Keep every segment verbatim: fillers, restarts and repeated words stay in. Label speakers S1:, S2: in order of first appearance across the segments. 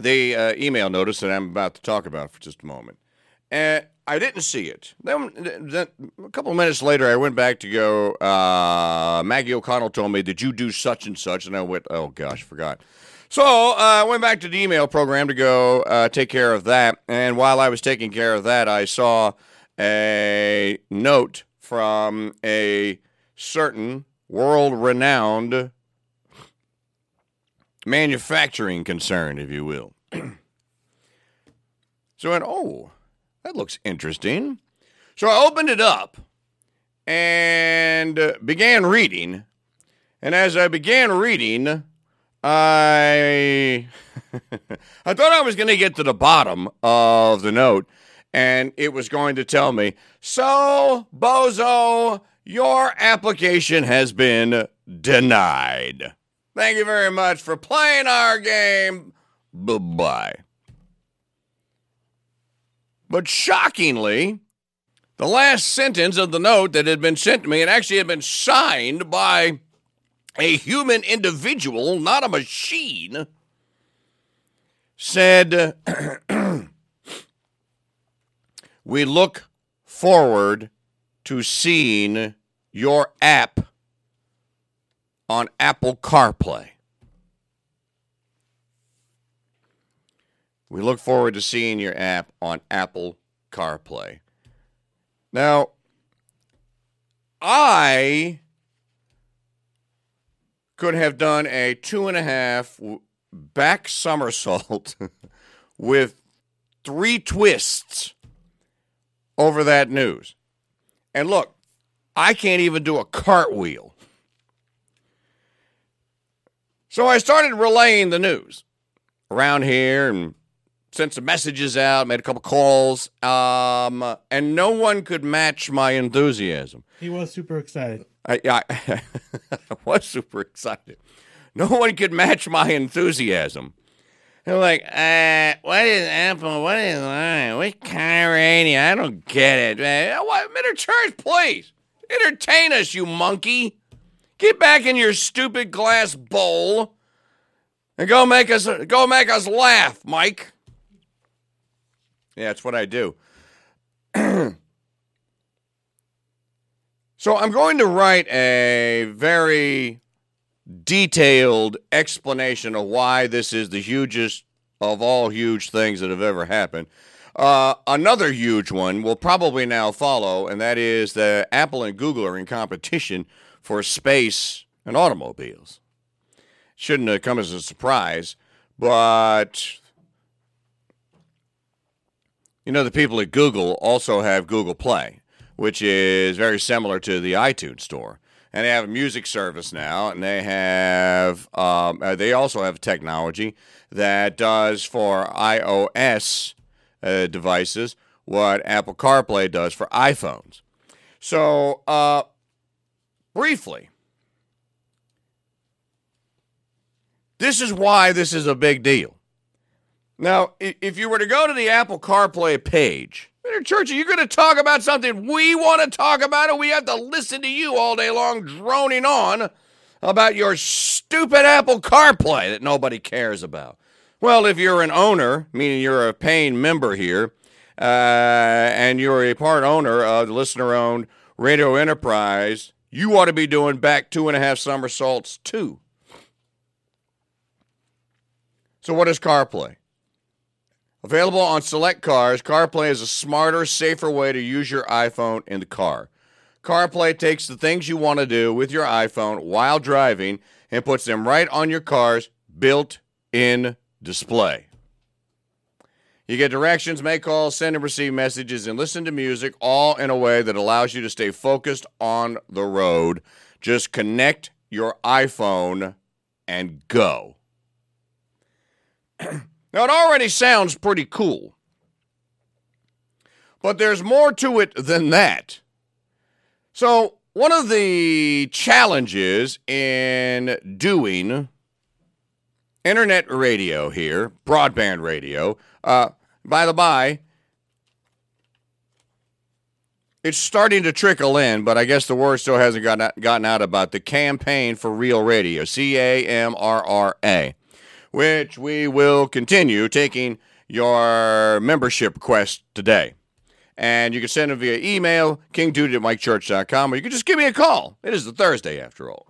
S1: the uh, email notice that I'm about to talk about for just a moment. And I didn't see it. Then, then a couple of minutes later, I went back to go, uh, Maggie O'Connell told me, did you do such and such? And I went, oh, gosh, forgot. So uh, I went back to the email program to go uh, take care of that. And while I was taking care of that, I saw a note from a certain world-renowned manufacturing concern, if you will. So I went, oh, that looks interesting. So I opened it up and uh, began reading. And as I began reading, I I thought I was going to get to the bottom of the note, and it was going to tell me, so, Bozo, your application has been denied. Thank you very much for playing our game. Bye-bye. But shockingly, the last sentence of the note that had been sent to me, it actually had been signed by a human individual, not a machine, said, we look forward to seeing your app on Apple CarPlay. We look forward to seeing your app on Apple CarPlay. Now, I could have done a two and a half back somersault with three twists over that news. And look, I can't even do a cartwheel. So I started relaying the news around here and sent some messages out, made a couple calls, um, and no one could match my enthusiasm.
S2: He was super excited.
S1: I, I, I was super excited. No one could match my enthusiasm. They're like, uh, what is Apple? What is uh, what car radio? I don't get it. Uh, what, Mister Church, please entertain us, you monkey. Get back in your stupid glass bowl and go make us go make us laugh, Mike. Yeah, that's what I do. So I'm going to write a very detailed explanation of why this is the hugest of all huge things that have ever happened. Uh, another huge one will probably now follow, and that is that Apple and Google are in competition for space and automobiles. Shouldn't have come as a surprise, but you know, the people at Google also have Google Play, which is very similar to the iTunes store. And they have a music service now, and they have um, uh, they also have technology that does for iOS uh, devices what Apple CarPlay does for iPhones. So, uh, briefly, this is why this is a big deal. Now, if you were to go to the Apple CarPlay page, Mister Church, are you going to talk about something we want to talk about, or we have to listen to you all day long droning on about your stupid Apple CarPlay that nobody cares about? Well, if you're an owner, meaning you're a paying member here, uh, and you're a part owner of the listener-owned Radio Enterprise, you ought to be doing back two and a half somersaults too. So what is CarPlay? Available on select cars, CarPlay is a smarter, safer way to use your iPhone in the car. CarPlay takes the things you want to do with your iPhone while driving and puts them right on your car's built-in display. You get directions, make calls, send and receive messages, and listen to music, all in a way that allows you to stay focused on the road. Just connect your iPhone and go. Now, it already sounds pretty cool, but there's more to it than that. So, one of the challenges in doing internet radio here, broadband radio, uh, by the by, it's starting to trickle in, but I guess the word still hasn't gotten out, gotten out about the Campaign for Real Radio, C A M R R A. which we will continue taking your membership request today. And you can send them via email, king duty at mike church dot com, or you can just give me a call. It is a Thursday, after all.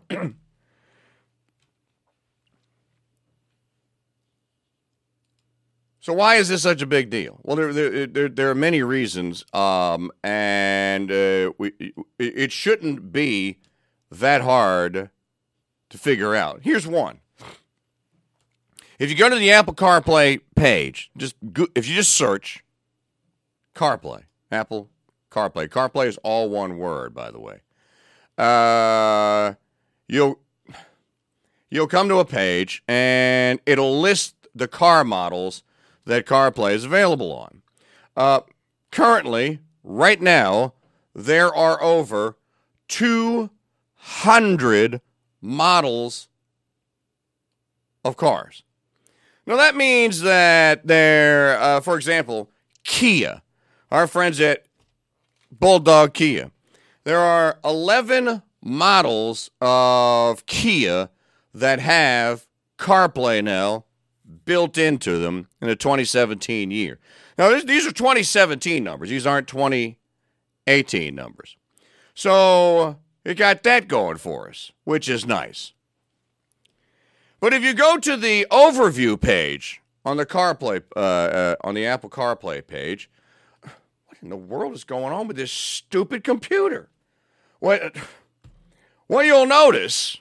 S1: So why is this such a big deal? Well, there there, there, there are many reasons, um, and uh, we, it shouldn't be that hard to figure out. Here's one. If you go to the Apple CarPlay page, just go, if you just search CarPlay, Apple CarPlay. CarPlay is all one word, by the way. Uh, you'll you'll come to a page, and it'll list the car models that CarPlay is available on. Uh, currently, right now, there are over two hundred models of cars. Now, that means that there, uh, for example, Kia, our friends at Bulldog Kia, there are eleven models of Kia that have CarPlay now built into them in the twenty seventeen year. Now, this, these are twenty seventeen numbers. These aren't twenty eighteen numbers. So, it got that going for us, which is nice. But if you go to the overview page on the CarPlay, uh, uh, on the Apple CarPlay page, what in the world is going on with this stupid computer? What, what you'll notice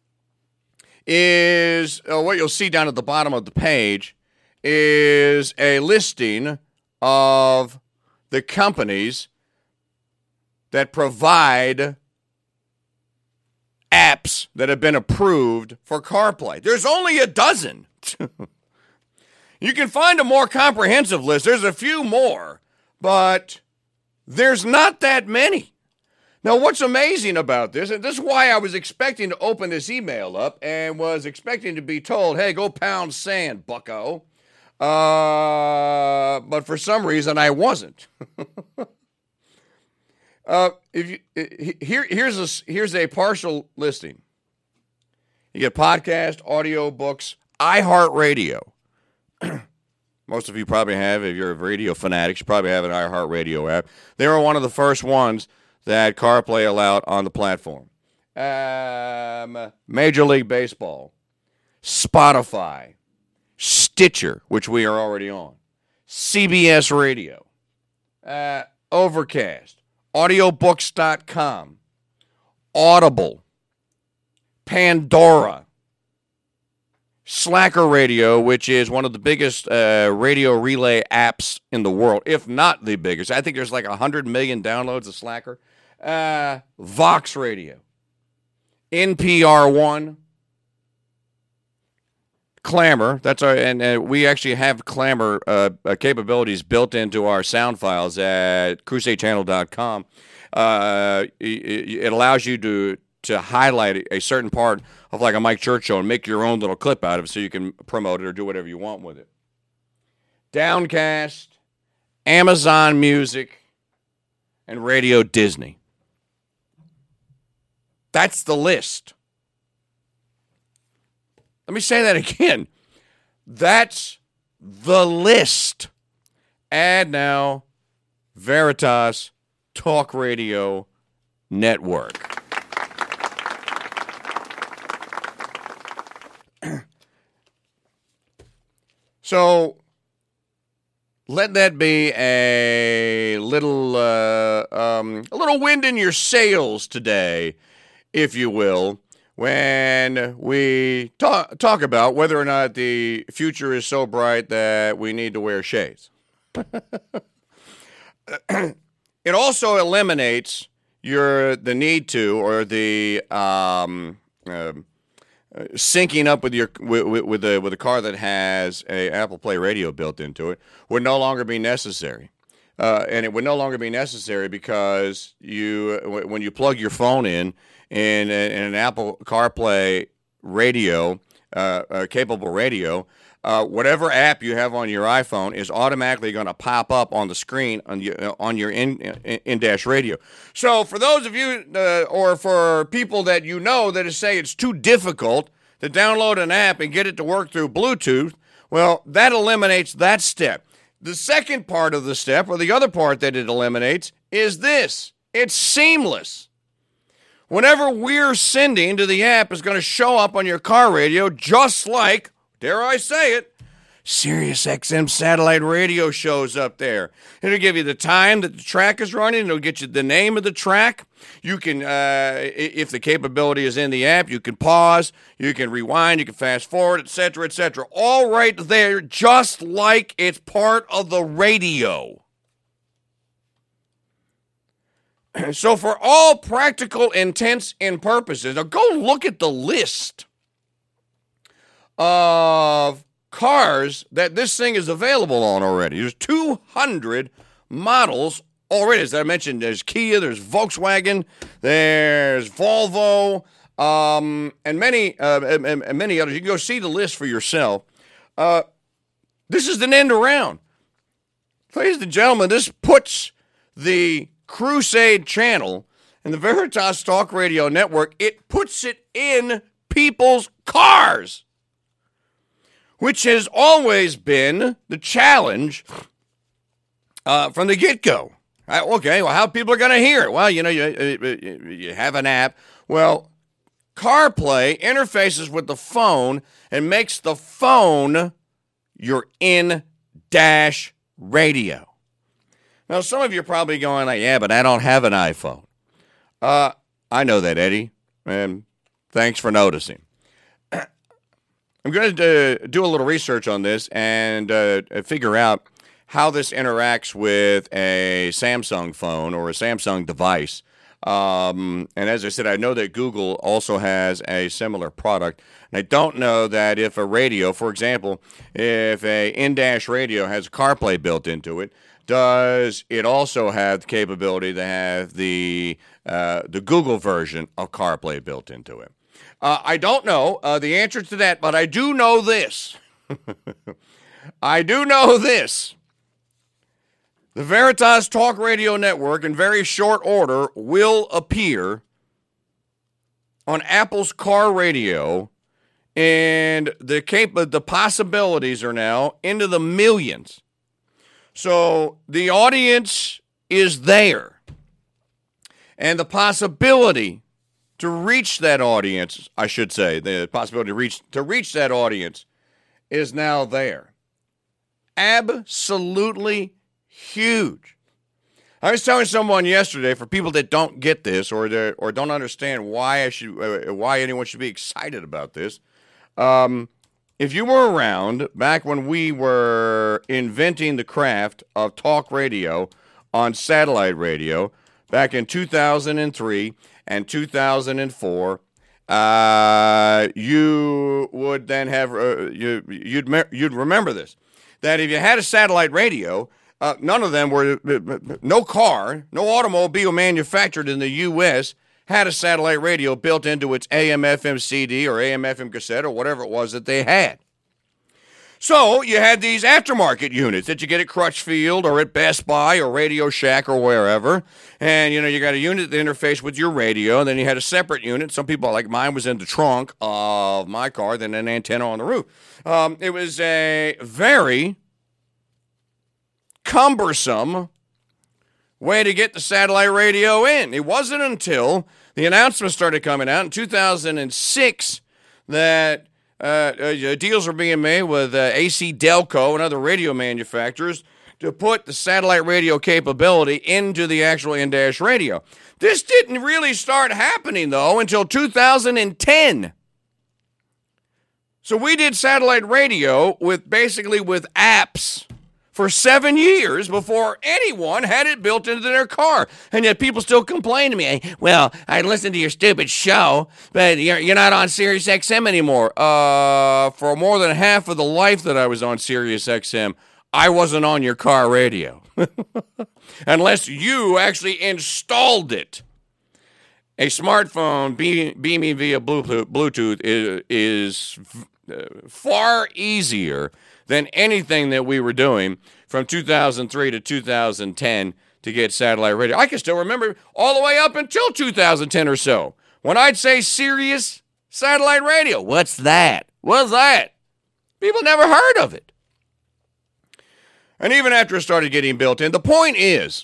S1: is, uh, what you'll see down at the bottom of the page is a listing of the companies that provide apps that have been approved for CarPlay. There's only a dozen. You can find a more comprehensive list. There's a few more, but there's not that many. Now, what's amazing about this, and this is why I was expecting to open this email up and was expecting to be told, hey, go pound sand, bucko. Uh, but for some reason, I wasn't. Uh, if you here, here's a here's a partial listing. You get podcast, audio books, iHeartRadio. Most of you probably have, if you're a radio fanatic, you probably have an iHeartRadio app. They were one of the first ones that CarPlay allowed on the platform. Um, Major League Baseball, Spotify, Stitcher, which we are already on, C B S Radio, uh, Overcast, audiobooks dot com, Audible, Pandora, Slacker Radio, which is one of the biggest uh, radio relay apps in the world, if not the biggest. I think there's like one hundred million downloads of Slacker. Uh, Vox Radio, N P R One, Clamor. That's our, and uh, we actually have Clamor uh, uh, capabilities built into our sound files at crusade channel dot com. Uh, it, it allows you to to highlight a certain part of like a Mike Church show and make your own little clip out of it so you can promote it or do whatever you want with it. Downcast, Amazon Music, and Radio Disney. That's the list. Let me say that again. That's the list. Add now Veritas Talk Radio Network. So let that be a little uh, um, a little wind in your sails today, if you will, when we talk, talk about whether or not the future is so bright that we need to wear shades. It also eliminates your the need to or the um, uh, syncing up with your with, with a with a car that has a Apple Play radio built into it would no longer be necessary, uh, and it would no longer be necessary because you when you plug your phone in in, in an Apple CarPlay radio, uh, uh, capable radio. Uh, whatever app you have on your iPhone is automatically going to pop up on the screen on your, on your in, in, in-dash radio. So for those of you, uh, or for people that you know that say it's too difficult to download an app and get it to work through Bluetooth, well, that eliminates that step. The second part of the step, or the other part that it eliminates, is this. It's seamless. Whenever we're sending to the app is going to show up on your car radio, just like, dare I say it, Sirius X M satellite radio shows up there. It'll give you the time that the track is running. It'll get you the name of the track. You can, uh, if the capability is in the app, you can pause, you can rewind, you can fast forward, et cetera, et cetera. All right there, just like it's part of the radio. So for all practical intents and purposes, now go look at the list of cars that this thing is available on already. There's two hundred models already. As I mentioned, there's Kia, there's Volkswagen, there's Volvo, um, and many uh, and, and many others. You can go see the list for yourself. Uh, this is an end around. Ladies and gentlemen, this puts the Crusade channel and the Veritas Talk Radio Network, it puts it in people's cars, which has always been the challenge uh, from the get-go. Right, okay, well, how people are going to hear it? Well, you know, you, you have an app. Well, CarPlay interfaces with the phone and makes the phone your in-dash radio. Now, some of you are probably going like, yeah, but I don't have an iPhone. Uh, I know that, Eddie, and thanks for noticing. I'm going to uh, do a little research on this and uh, figure out how this interacts with a Samsung phone or a Samsung device. Um, and as I said, I know that Google also has a similar product. And I don't know that if a radio, for example, if a in-dash radio has CarPlay built into it, does it also have the capability to have the uh, the Google version of CarPlay built into it? Uh, I don't know uh, the answer to that, but I do know this. I do know this. The Veritas Talk Radio Network, in very short order, will appear on Apple's car radio, and the cap- the possibilities are now into the millions. So the audience is there, and the possibility to reach that audience, I should say, the possibility to reach to reach that audience is now there. Absolutely huge. I was telling someone yesterday, for people that don't get this or or don't understand why I should, uh, why anyone should be excited about this. Um, if you were around back when we were inventing the craft of talk radio on satellite radio back in two thousand three and two thousand four, uh, you would then have uh, you you'd you'd remember this, that if you had a satellite radio, uh, none of them were no car, no automobile manufactured in the U S had a satellite radio built into its A M F M C D or A M F M cassette or whatever it was that they had. So you had these aftermarket units that you get at Crutchfield or at Best Buy or Radio Shack or wherever. And, you know, you got a unit that interfaced with your radio, and then you had a separate unit. Some people, like mine, was in the trunk of my car, then an antenna on the roof. Um, it was a very cumbersome way to get the satellite radio in. It wasn't until the announcement started coming out in two thousand six that Uh, uh, deals are being made with uh, A C Delco and other radio manufacturers to put the satellite radio capability into the actual in-dash radio. This didn't really start happening, though, until two thousand ten. So we did satellite radio with basically with apps for seven years before anyone had it built into their car. And yet people still complain to me, well, I listened to your stupid show, but you're, you're not on Sirius X M anymore. Uh, for more than half of the life that I was on Sirius X M, I wasn't on your car radio. Unless you actually installed it. A smartphone be- beaming via Bluetooth is, is far easier than anything that we were doing from two thousand three to two thousand ten to get satellite radio. I can still remember all the way up until two thousand ten or so, when I'd say Sirius Satellite radio. What's that? What's that? People never heard of it. And even after it started getting built in, the point is,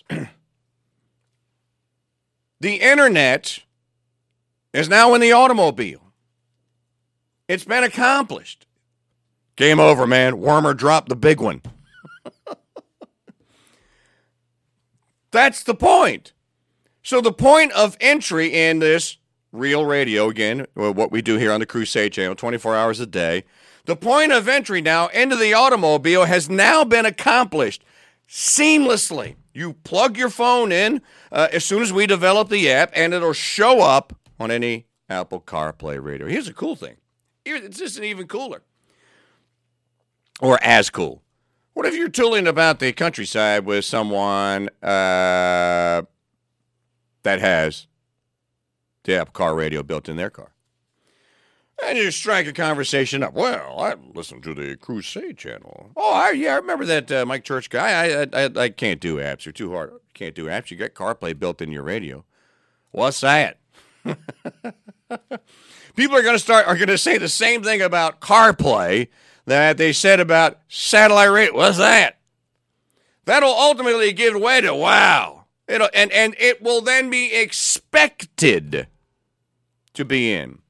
S1: the internet is now in the automobile. It's been accomplished. Game over, man. Wormer dropped the big one. That's the point. So the point of entry in this real radio, again, what we do here on the Crusade Channel, twenty-four hours a day, the point of entry now into the automobile has now been accomplished seamlessly. You plug your phone in uh, as soon as we develop the app, and it'll show up on any Apple CarPlay radio. Here's a cool thing. Here, it's just even cooler. Or as cool. What if you're tooling about the countryside with someone uh, that has the Apple Car Radio built in their car? And you strike a conversation up. Well, I listen to the Crusade Channel. Oh, I, yeah, I remember that uh, Mike Church guy. I, I I I can't do apps. They're too hard. Can't do apps. You got CarPlay built in your radio. What's that? People are going to start are going to say the same thing about CarPlay that they said about satellite radio. What's that? That'll ultimately give way to wow. It'll and and it will then be expected to be in.